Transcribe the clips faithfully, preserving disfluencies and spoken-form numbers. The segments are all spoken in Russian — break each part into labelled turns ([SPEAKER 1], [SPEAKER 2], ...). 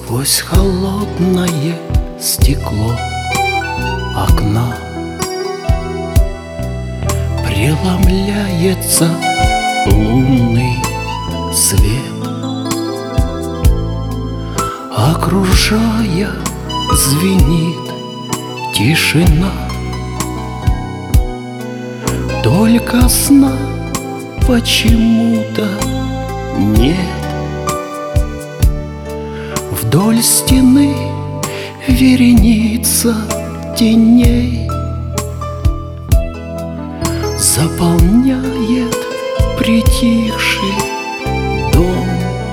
[SPEAKER 1] Сквозь холодное стекло окна преломляется лунный свет, окружая звенит тишина. Только сна почему-то нет. Вдоль стены вереница теней заполняет притихший дом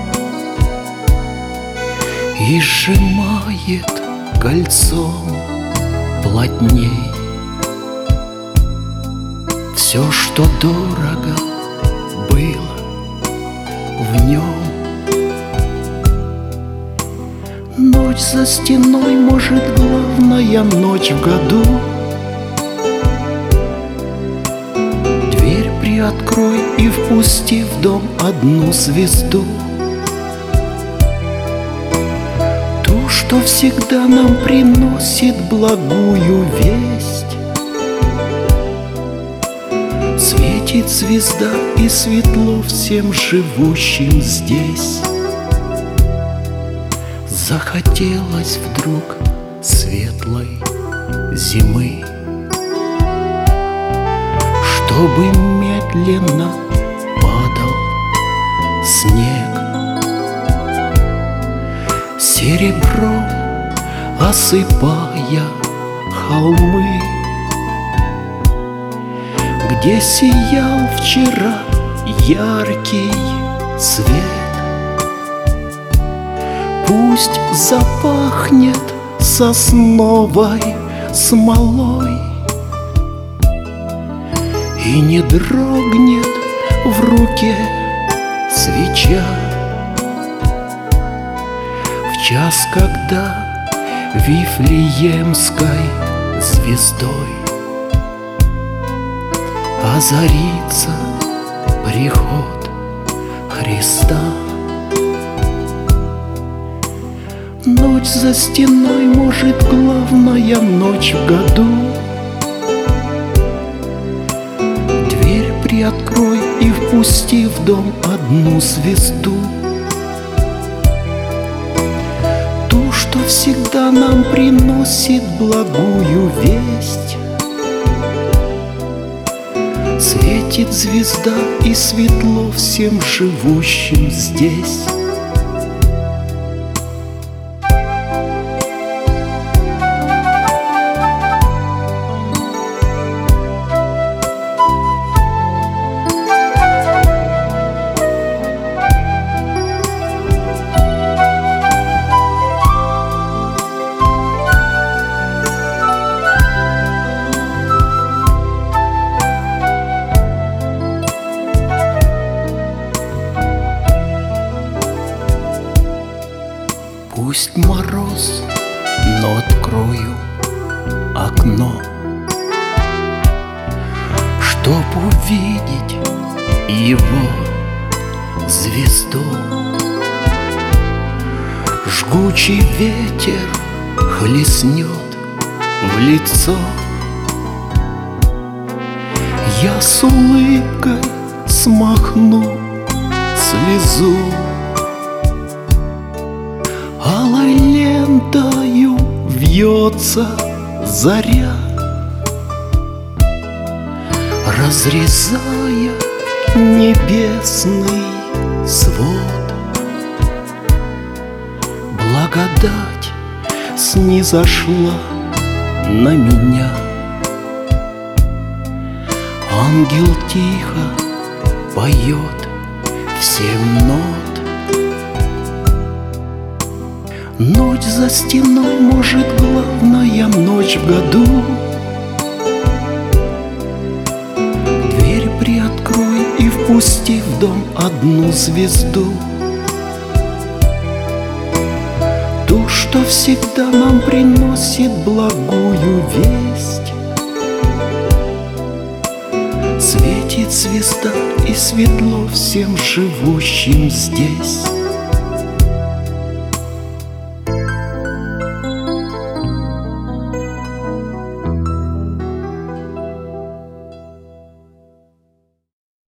[SPEAKER 1] и сжимает кольцом плотней все, что дорого было в нем. Ночь за стеной, может, главная ночь в году. Дверь приоткрой и впусти в дом одну звезду, ту, что всегда нам приносит благую весть. Светит звезда и светло всем живущим здесь. Захотелось вдруг светлой зимы, чтобы медленно падал снег, серебром осыпая холмы, где сиял вчера яркий свет. Пусть запахнет сосновой смолой и не дрогнет в руке свеча в час, когда Вифлеемской звездой озарится приход Христа. Ночь за стеной, может, главная ночь в году. Дверь приоткрой и впусти в дом одну звезду, ту, что всегда нам приносит благую весть. Светит звезда и светло всем живущим здесь. Пусть мороз, но открою окно, чтоб увидеть его звезду. Жгучий ветер хлестнет в лицо, я с улыбкой смахну слезу. Алой лентою вьется заря, разрезая небесный свод. Благодать снизошла на меня, ангел тихо поет в семь нот. Ночь за стеной, может, главная ночь в году. Дверь приоткрой и впусти в дом одну звезду, ту, что всегда нам приносит благую весть. Светит звезда и светло всем живущим здесь.